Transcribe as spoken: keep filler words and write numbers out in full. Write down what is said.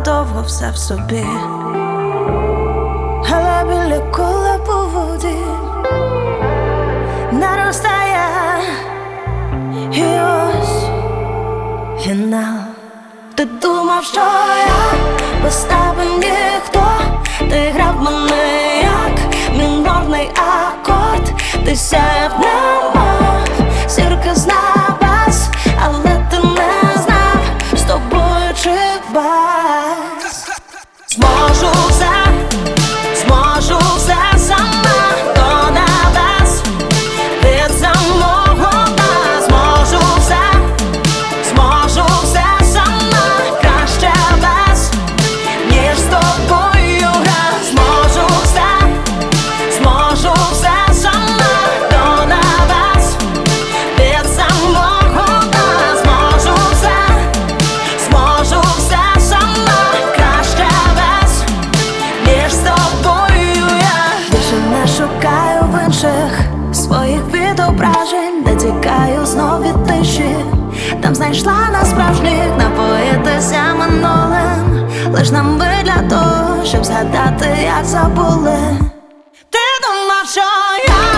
довго все в собі, але біля кола по воді наростає, і ось фінал. Ти думав, що я без тебе ніхто, ти грав мене як мінорний акорд, ти сяяв немов зірка з небес, але ти не знав, з тобою чи без. Зможу все, зможу все сама до небес, від самого дна. Зможу все, зможу все сама, краще без, ніж з тобою гра. Зможу все, зможу все сама до небес, від самого дна. Зможу все, зможу все сама, краще без, ніж з тобою я. Більше не шукаю в інших своїх відображень, де тікаю знов від тиші. Там знайшла нас справжніх, напоїтися минулим, лиш нам би для того, щоб згадати, як забули. Ти думав, що я